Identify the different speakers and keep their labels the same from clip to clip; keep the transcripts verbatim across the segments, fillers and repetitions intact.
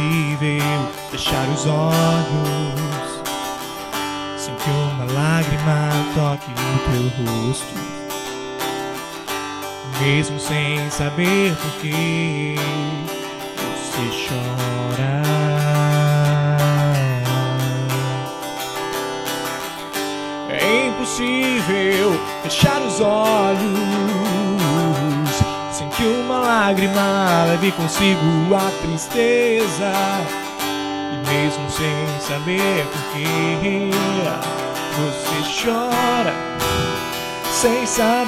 Speaker 1: impossível fechar os olhos sem que uma lágrima toque o teu rosto, mesmo sem saber por que você chora. É impossível fechar os olhos sem que uma lágrima leve consigo a tristeza, e mesmo sem saber por que você chora, sem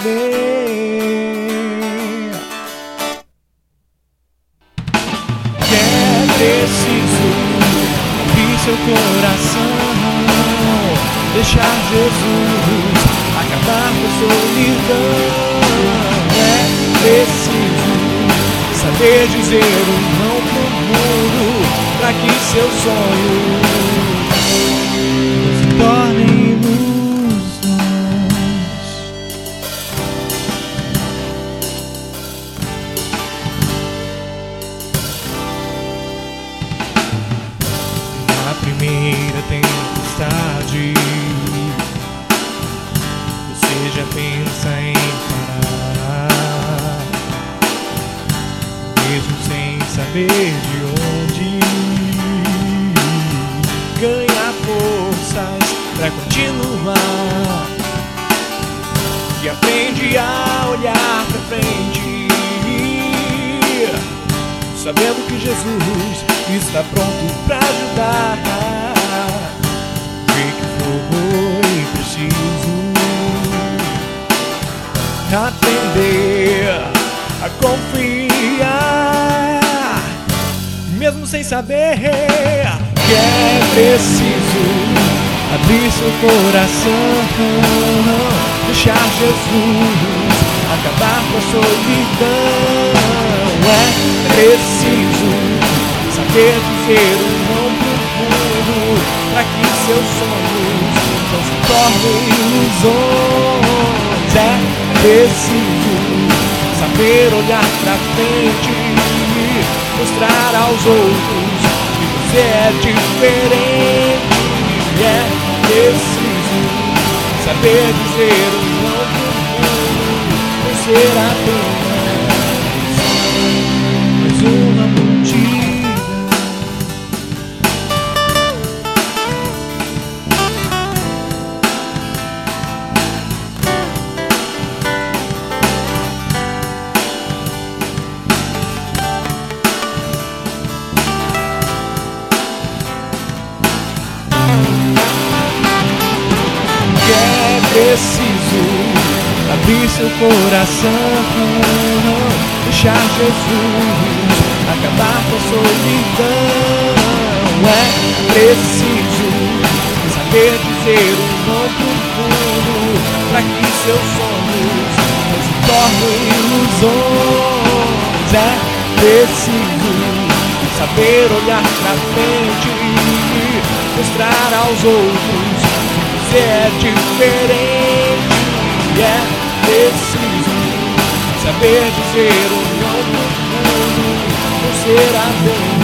Speaker 1: saber que é preciso abrir seu coração, deixar Jesus acabar com a solidão. É preciso saber dizer um não pro mundo, pra que seus sonhos não se tornem ilusões. Na primeira tempestade você já pensa em parar, mesmo sem saber de onde ganhar forças pra continuar, e aprende a olhar pra frente, sabendo que Jesus está pronto pra ajudar. Vê que foi preciso aprender a confiar, mesmo sem saber que é preciso abrir seu coração, deixar Jesus acabar com a solidão. É preciso saber dizer um não pro mundo, pra que seus sonhos não se tornem ilusões. É preciso saber olhar pra frente, mostrar aos outros que você é diferente. É preciso saber dizer um não pro mundo, não ser apenas mais uma multidão. Preciso abrir seu coração, deixar Jesus acabar com a solidão. É preciso saber dizer um não pro mundo, pra que seus sonhos não se tornem ilusões. É preciso saber olhar pra frente, mostrar aos outros que é diferente. É preciso saber dizer um não pro mundo, não ser apenas